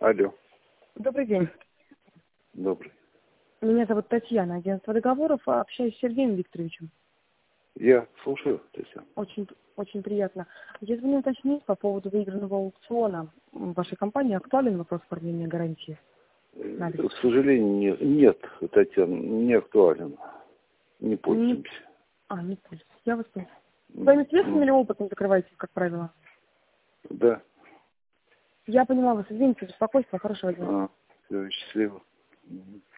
Алло. Добрый день. Добрый. Меня зовут Татьяна, агентство договоров. Общаюсь с Сергеем Викторовичем. Я слушаю, Татьяна. Очень приятно. Я звоню уточнить по поводу выигранного аукциона вашей компании. Актуален вопрос продления гарантии? К сожалению, нет, Татьяна, не актуален. Не пользуемся. Не пользуюсь. Я вас поняла. Своими средствами или опытом закрываете, как правило? Да. Я поняла вас. Извините, беспокойство. Хорошего дня. Все, счастливо.